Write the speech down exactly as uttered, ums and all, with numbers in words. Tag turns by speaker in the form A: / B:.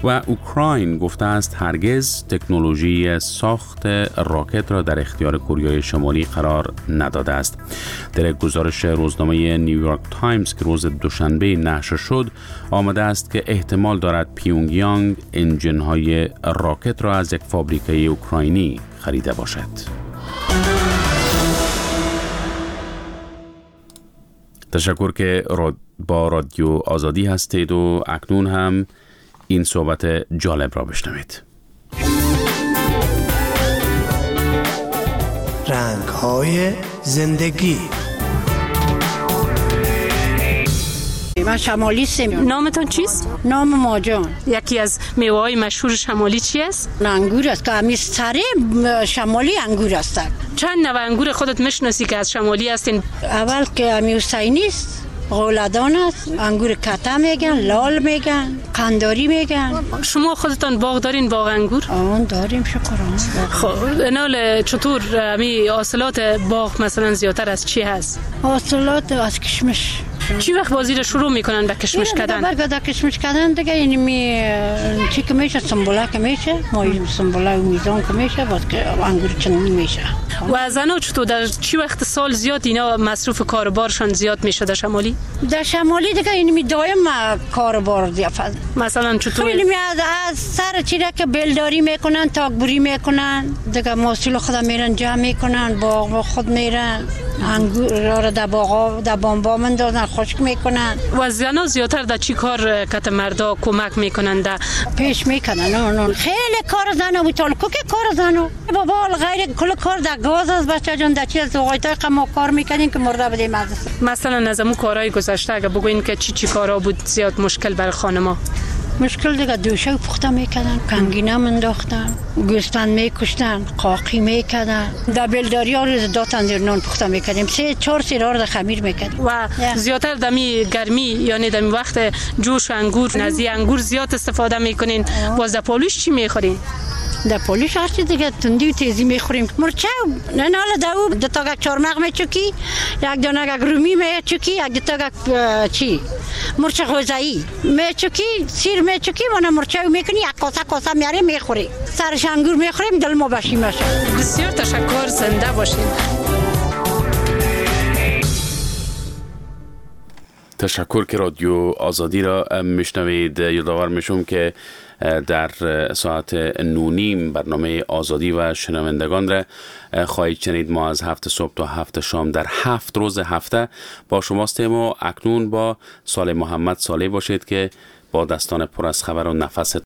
A: و اوکراین گفته است هرگز تکنولوژی ساخت راکت را در اختیار کره شمالی قرار نداده است. در یک گزارش روزنامه نیویورک تایمز که روز دوشنبه نشر شد آمده است که احتمال دارد پیونگیانگ انجن‌های راکت را از یک فابریکه اوکراینی خریده باشد. تشکر که با رادیو آزادی هستید و اکنون هم این صحبت جالب را بشنوید.
B: رنگ‌های زندگی.
C: من شمالی سیم.
D: نامتان چیست؟
C: نام ماجان.
D: یکی از میوه‌های مشهور شمالی چی است؟
C: انگور است که همی سره شمالی انگور است.
D: چند نوع انگور خودت میشناسی که از شمالی هستین؟
C: اول که همی حسینی است، غولدان است، انگور کته میگن، لال میگن، قنداری میگن.
D: شما خودتان باغ دارین، باغ انگور؟
C: آن داریم شکران.
D: خب انال چطور می حاصلات باغ مثلا زیادتر از چی هست؟
C: حاصلات از کشمش.
D: چی وقت بازی رو شروع میکنن به کشمش کردن؟
C: برگه در کشمش کردن دیگه اینی می چی که میشه سنبوله که میشه، مایی سنبوله و میزان که میشه، باز که انگور چنین میشه.
D: و زنا چطور در چی وقت سال زیاد اینا مصروف کاربارشان زیاد میشه در شمالی؟
C: در شمالی دیگه اینی می دایم کاربار دیافت.
D: مثلا چطور؟
C: خیلی می از سر چیره که بلداری میکنن، تاکبری میکنن، دیگه محصول خود میرن جمع میکنن، باغ خود میرن، انگور را در باغا در بامبا مندازن، خشک میکنن.
D: و زنا زیادتر در چی کار کت مردا کمک میکنن در
C: پیش میکنن؟ نه خیلی کار زنا بود، تا که کار زنا بابا غیر کل کار در گاز از بچه جان در چی از اوقاتای ما کار میکنیم که مرده بدیم از
D: مثلا از امو کارهای گذشته اگه بگوین که چی چی کارا بود زیاد مشکل برای خانما؟
C: مشکل دیگه دوشه پخته میکردن، کنگینه منداختن، گوسفند میکشتن، قاقی میکردن، در بلداری ها روز داتن در نان پخته میکردیم، سه چهار سیرار در خمیر میکردیم.
D: و زیادتر دمی گرمی یعنی دمی وقت جوش انگور نزی انگور زیاد استفاده میکنین. باز در پالوش چی میخورین؟
C: در پولیش هرچی دیگه تندی و تیزی میخوریم. مرچه نه ناله داو دو تا گک چارمغ میچوکی، یک دونه گک رومی میچوکی، یک دو تا گک چی مرچه غوزایی میچوکی، سیر میچوکی، مون مرچه میکنی، یک کاسه کاسه میاری میخوری. سرش انگور میخوریم دل ما بشیم باشه.
D: بسیار تشکر، زنده باشین.
A: تشکر که رادیو آزادی را میشنوید. یادآور میشم که در ساعت نونیم برنامه آزادی و شنوندگان را خواهید شنید. ما از هفت صبح تا هفت شام در هفت روز هفته با شماستیم و اکنون با صالح محمد صالح باشید که با دستان پر از خبر و نفس